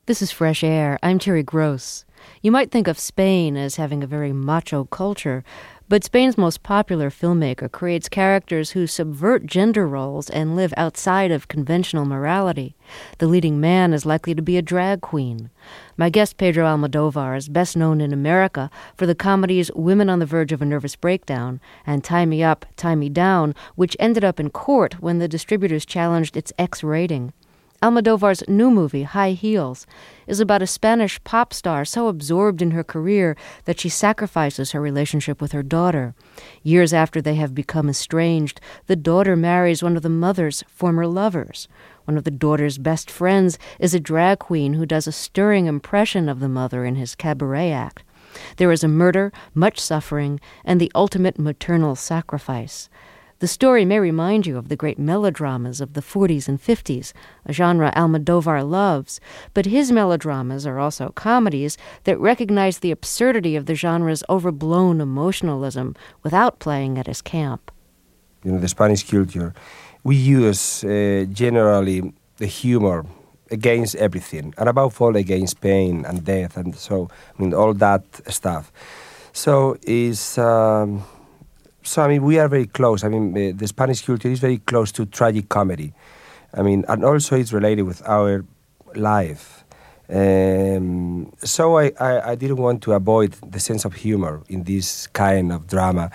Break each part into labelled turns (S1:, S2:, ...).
S1: This is Fresh Air. I'm Terry Gross. You might think of Spain as having a very macho culture, but Spain's most popular filmmaker creates characters who subvert gender roles and live outside of conventional morality. The leading man is likely to be a drag queen. My guest, Pedro Almodovar, is best known in America for the comedies Women on the Verge of a Nervous Breakdown and Tie Me Up, Tie Me Down, which ended up in court when the distributors challenged its X rating. Almodovar's new movie, High Heels, is about a Spanish pop star so absorbed in her career that she sacrifices her relationship with her daughter. Years after they have become estranged, the daughter marries one of the mother's former lovers. One of the daughter's best friends is a drag queen who does a stirring impression of the mother in his cabaret act. There is a murder, much suffering, and the ultimate maternal sacrifice. The story may remind you of the great melodramas of the 40s and 50s, a genre Almodovar loves, but his melodramas are also comedies that recognize the absurdity of the genre's overblown emotionalism without playing at his camp.
S2: The Spanish culture, we use generally the humor against everything, and above all against pain and death, and so, all that stuff. So it's... we are very close. The Spanish culture is very close to tragic comedy. And also it's related with our life. So I didn't want to avoid the sense of humor in this kind of drama.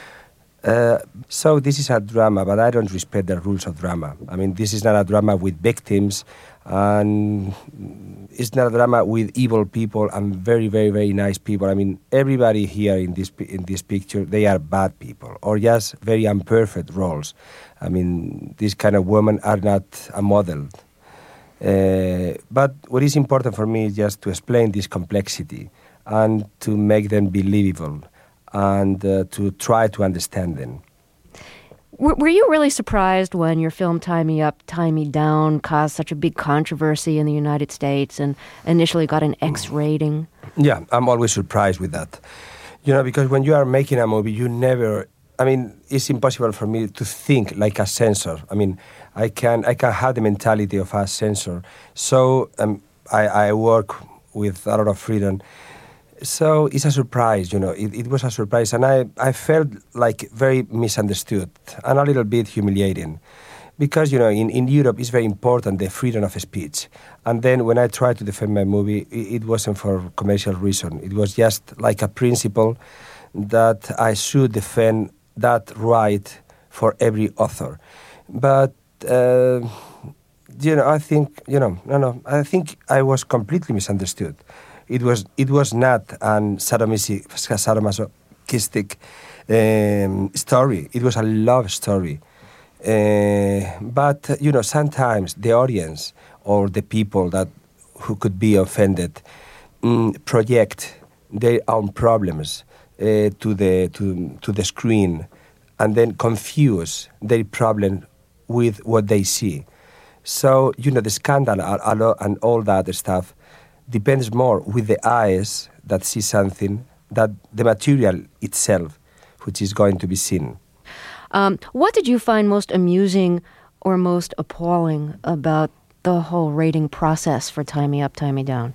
S2: So this is a drama, but I don't respect the rules of drama. This is not a drama with victims, and it's not a drama with evil people and very, very, very nice people. Everybody here in this picture, they are bad people or just very imperfect roles. These kind of women are not a model. But what is important for me is just to explain this complexity and to make them believable and to try to understand them.
S1: Were you really surprised when your film Tie Me Up, Tie Me Down caused such a big controversy in the United States and initially got an X rating?
S2: Yeah, I'm always surprised with that. Because when you are making a movie, you never... it's impossible for me to think like a censor. I can have the mentality of a censor. So I work with a lot of freedom. So it's a surprise, it was a surprise, and I felt like very misunderstood and a little bit humiliating. Because, in Europe it's very important, the freedom of speech. And then when I tried to defend my movie, it wasn't for commercial reason. It was just like a principle that I should defend that right for every author. But, I think, I think I was completely misunderstood. It was not a sadomasochistic story. It was a love story. But, sometimes the audience or the people who could be offended project their own problems to the screen and then confuse their problem with what they see. So, the scandal and all that stuff depends more with the eyes that see something than the material itself, which is going to be seen.
S1: What did you find most amusing or most appalling about the whole rating process for Tie Me Up, Tie Me Down?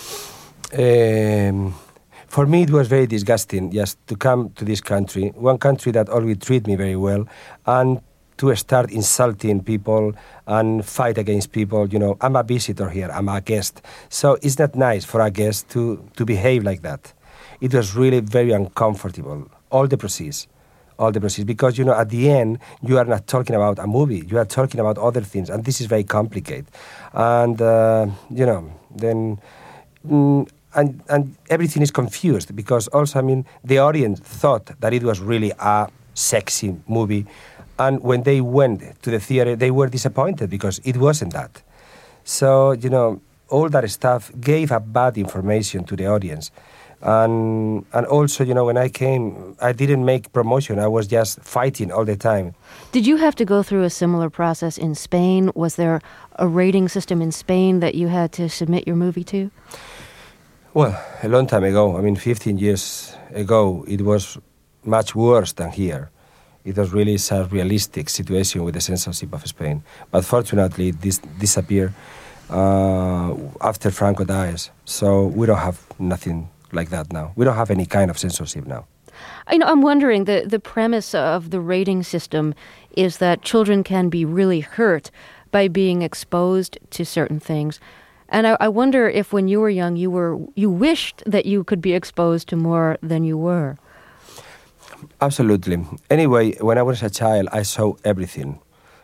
S2: For me, it was very disgusting just to come to this country, one country that always treated me very well, and to start insulting people and fight against people. I'm a visitor here, I'm a guest. So it's not nice for a guest to behave like that. It was really very uncomfortable, all the process, because, at the end, you are not talking about a movie, you are talking about other things, and this is very complicated. And, then... And everything is confused, because also, the audience thought that it was really a sexy movie, and when they went to the theater, they were disappointed because it wasn't that. So, all that stuff gave a bad information to the audience. And also, when I came, I didn't make promotion. I was just fighting all the time.
S1: Did you have to go through a similar process in Spain? Was there a rating system in Spain that you had to submit your movie to?
S2: Well, a long time ago, 15 years ago, it was much worse than here. It was really a realistic situation with the censorship of Spain. But fortunately, this disappeared. after Franco dies. So we don't have nothing like that now. We don't have any kind of censorship now.
S1: I'm wondering, the premise of the rating system is that children can be really hurt by being exposed to certain things. And I wonder if when you were young, you wished that you could be exposed to more than you were.
S2: Absolutely. Anyway, when I was a child, I saw everything.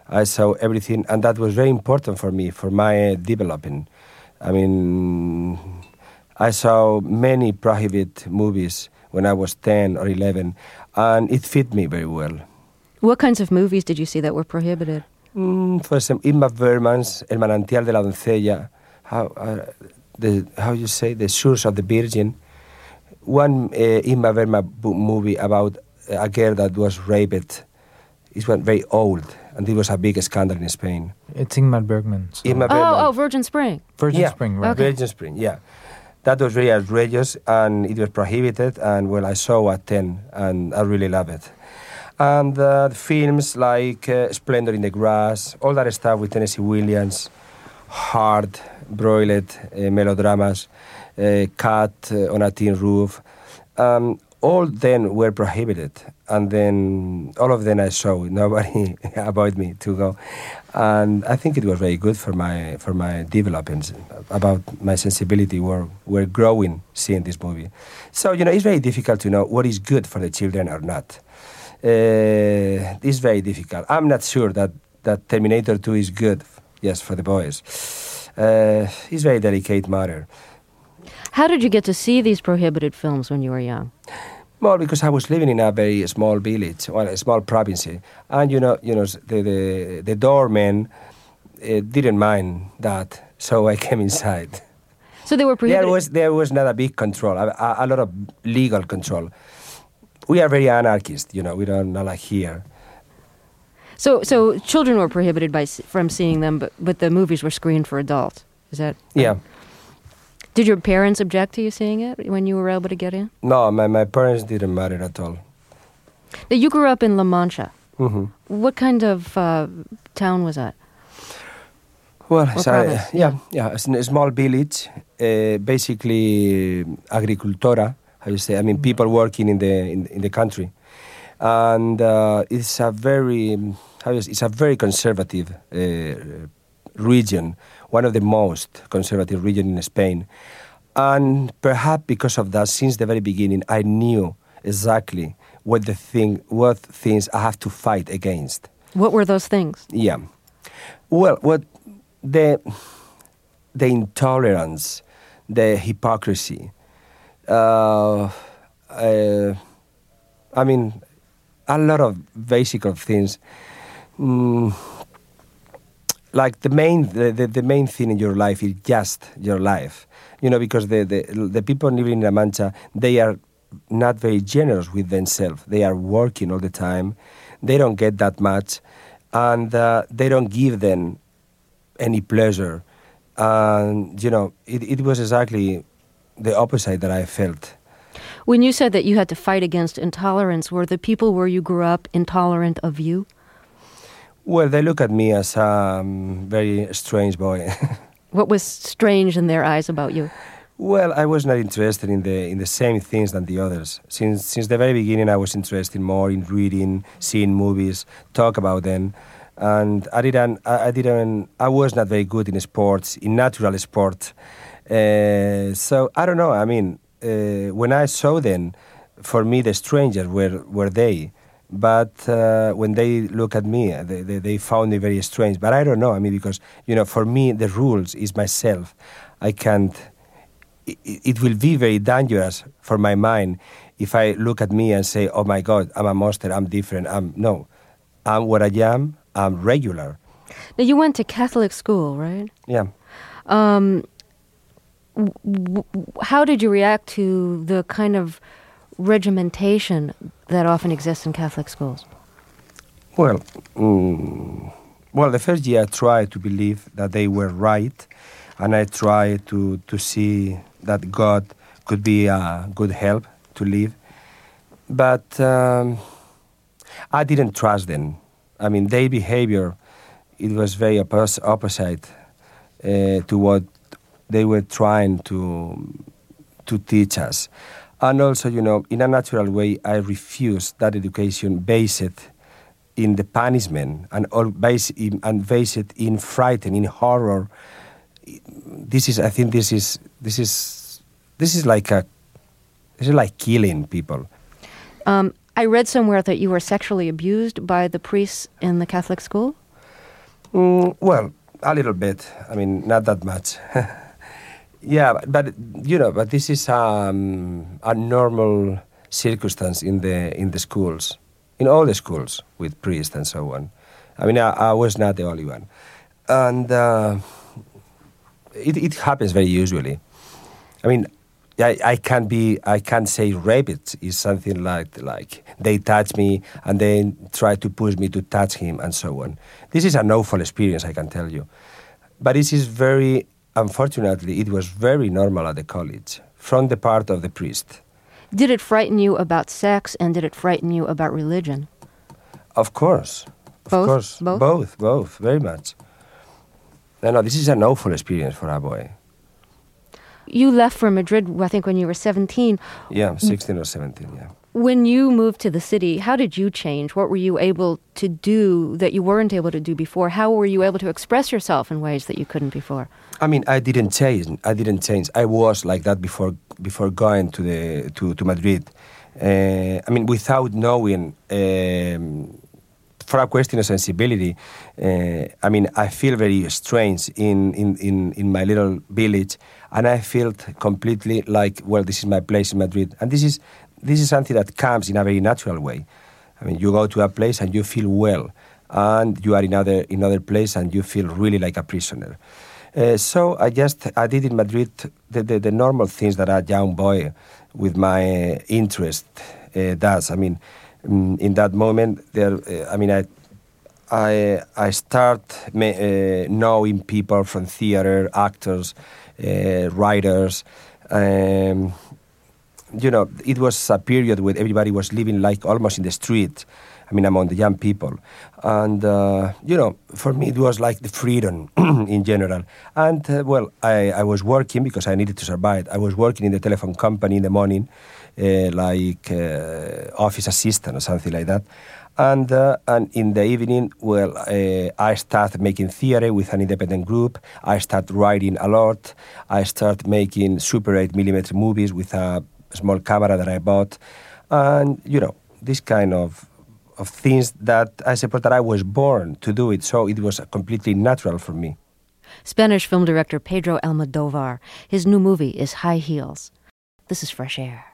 S2: And that was very important for me, for my developing. I mean, I saw many prohibited movies when I was 10 or 11, and it fit me very well.
S1: What kinds of movies did you see that were prohibited?
S2: For example, Ingmar Bergman's El manantial de la doncella, how you say, The Shores of the Virgin. One Ingmar Bergman movie about a girl that was raped. It was very old, and it was a big scandal in Spain.
S3: It's Ingmar Bergman. So.
S2: Ingmar Bergman.
S1: Virgin Spring.
S3: Virgin Spring, right.
S1: Okay.
S2: Virgin Spring, yeah. That was very outrageous, and it was prohibited, and I saw at 10, and I really love it. And films like Splendor in the Grass, all that stuff with Tennessee Williams, hard, broiled melodramas, Cat on a Tin Roof, all then were prohibited. And then all of them I saw, nobody avoided me to go. And I think it was very good for my development, about my sensibility were growing seeing this movie. So, it's very difficult to know what is good for the children or not. It's very difficult. I'm not sure that Terminator 2 is good, yes, for the boys. It's a very delicate matter.
S1: How did you get to see these prohibited films when you were young?
S2: Well, because I was living in a very small village, a small province, and the doorman didn't mind that, so I came inside.
S1: So they were prohibited.
S2: There was not a big control, a lot of legal control. We are very anarchist, we don't not like here.
S1: So children were prohibited from seeing them, but the movies were screened for adults. Is that?
S2: Yeah.
S1: Did your parents object to you seeing it when you were able to get in?
S2: No, my parents didn't matter at all.
S1: Now, you grew up in La Mancha.
S2: Mm-hmm.
S1: What kind of town was that?
S2: Well, it's a small village, basically agricultora. How you say? I mean, people working in the country, and it's a very conservative region, one of the most conservative regions in Spain, and perhaps because of that, since the very beginning, I knew exactly what things I have to fight against.
S1: What were those things?
S2: Yeah, well, what the intolerance, the hypocrisy. I mean, a lot of basic things. Like the main thing in your life is just your life, because the people living in La Mancha, they are not very generous with themselves. They are working all the time. They don't get that much, and they don't give them any pleasure. And it was exactly the opposite that I felt.
S1: When you said that you had to fight against intolerance, were the people where you grew up intolerant of you?
S2: Well, they look at me as a very strange boy.
S1: What was strange in their eyes about you?
S2: Well, I was not interested in the same things than the others. Since the very beginning, I was interested more in reading, seeing movies, talk about them, and I was not very good in sports, in natural sport. So I don't know. I mean, when I saw them, for me the strangers were they. But when they look at me, they found me very strange. But I don't know. I mean, because for me the rules is myself. I can't. It will be very dangerous for my mind if I look at me and say, "Oh my God, I'm a monster. I'm different." I'm what I am. I'm regular.
S1: Now you went to Catholic school, right?
S2: Yeah.
S1: How did you react to the kind of regimentation that often exists in Catholic schools?
S2: Well, the first year I tried to believe that they were right, and I tried to see that God could be a good help to live. But I didn't trust them. I mean, their behavior, it was very opposite to what they were trying to teach us. And also, in a natural way, I refuse that education based in the punishment and based in fright and in horror. This is like killing people.
S1: I read somewhere that you were sexually abused by the priests in the Catholic school?
S2: Well, a little bit. I mean, not that much. Yeah, but this is a normal circumstance in the schools, in all the schools with priests and so on. I mean, I was not the only one, and it happens very usually. I mean, I can't say rape. It is something like they touch me and then try to push me to touch him and so on. This is an awful experience, I can tell you. But it is unfortunately, it was very normal at the college from the part of the priest.
S1: Did it frighten you about sex and did it frighten you about religion?
S2: Of course.
S1: Both?
S2: Both, very much. No, this is an awful experience for a boy.
S1: You left for Madrid, I think, when you were 17.
S2: Yeah, 16 or 17, yeah.
S1: When you moved to the city, how did you change? What were you able to do that you weren't able to do before? How were you able to express yourself in ways that you couldn't before?
S2: I mean, I didn't change. I was like that before going to Madrid. I mean, without knowing, for a question of sensibility, I mean, I feel very strange in my little village, and I felt completely like, well, this is my place in Madrid, and this is something that comes in a very natural way. I mean, you go to a place and you feel well, and you are in another place and you feel really like a prisoner. So I did in Madrid the normal things that a young boy with my interest does. I mean, in that moment, I start knowing people from theater, actors, writers. It was a period where everybody was living like almost in the street. I mean, among the young people. And, for me, it was like the freedom in general. And, I was working because I needed to survive. I was working in the telephone company in the morning, office assistant or something like that. And in the evening, I started making theater with an independent group. I started writing a lot. I started making Super 8mm movies with a small camera that I bought. And, this kind of things that I suppose that I was born to do it. So it was completely natural for me.
S1: Spanish film director Pedro Almodovar. His new movie is High Heels. This is Fresh Air.